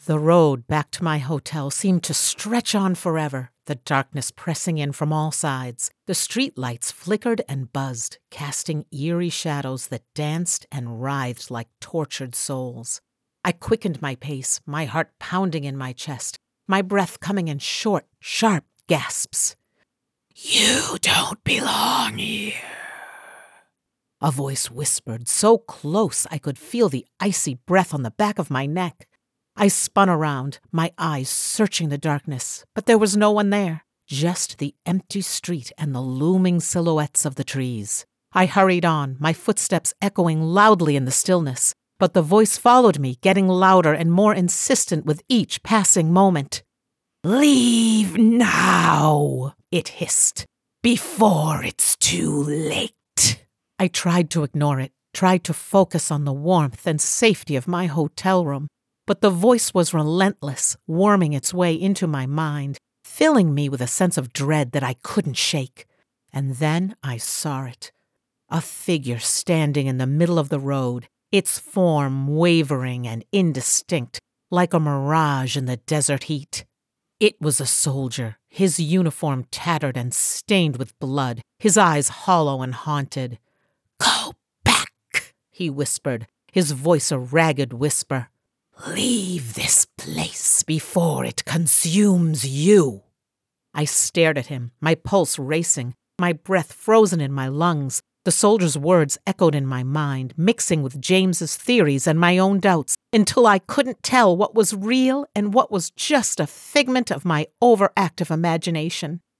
The road back to my hotel seemed to stretch on forever, the darkness pressing in from all sides. The street lights flickered and buzzed, casting eerie shadows that danced and writhed like tortured souls. I quickened my pace, my heart pounding in my chest, my breath coming in short, sharp gasps. "You don't belong here," a voice whispered, so close I could feel the icy breath on the back of my neck. I spun around, my eyes searching the darkness, but there was no one there, just the empty street and the looming silhouettes of the trees. I hurried on, my footsteps echoing loudly in the stillness, but the voice followed me, getting louder and more insistent with each passing moment. "Leave now," it hissed, "before it's too late." I tried to ignore it, tried to focus on the warmth and safety of my hotel room, but the voice was relentless, worming its way into my mind, filling me with a sense of dread that I couldn't shake. And then I saw it. A figure standing in the middle of the road, its form wavering and indistinct, like a mirage in the desert heat. It was a soldier, his uniform tattered and stained with blood, his eyes hollow and haunted. "Go back," he whispered, his voice a ragged whisper. "Leave this place before it consumes you." I stared at him, my pulse racing, my breath frozen in my lungs. The soldier's words echoed in my mind, mixing with James's theories and my own doubts, until I couldn't tell what was real and what was just a figment of my overactive imagination.